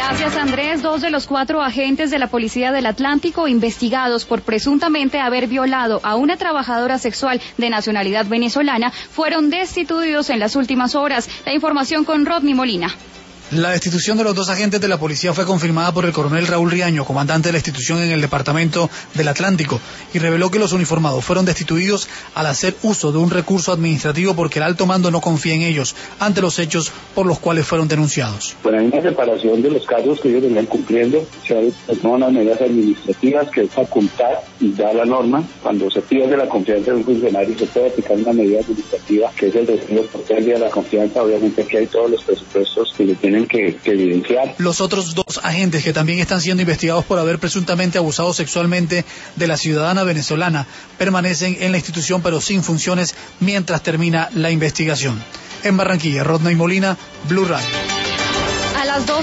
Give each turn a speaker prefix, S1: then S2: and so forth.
S1: Gracias, Andrés. 2 de los 4 agentes de la Policía del Atlántico investigados por presuntamente haber violado a una trabajadora sexual de nacionalidad venezolana fueron destituidos en las últimas horas. La información con Rodney Molina.
S2: La destitución de los 2 agentes de la policía fue confirmada por el coronel Raúl Riaño, comandante de la institución en el departamento del Atlántico, y reveló que los uniformados fueron destituidos al hacer uso de un recurso administrativo porque el alto mando no confía en ellos ante los hechos por los cuales fueron denunciados.
S3: Bueno, hay una separación de los cargos que ellos venían cumpliendo, se toman las medidas administrativas que es facultad y da la norma. Cuando se pierde la confianza de un funcionario se puede aplicar una medida administrativa que es el despido por pérdida de la confianza. Obviamente aquí hay todos los presupuestos que le tienen que evidenciar.
S2: Los otros 2 agentes que también están siendo investigados por haber presuntamente abusado sexualmente de la ciudadana venezolana permanecen en la institución pero sin funciones mientras termina la investigación. En Barranquilla, Rodney Molina, Blue Radio.
S1: A las 2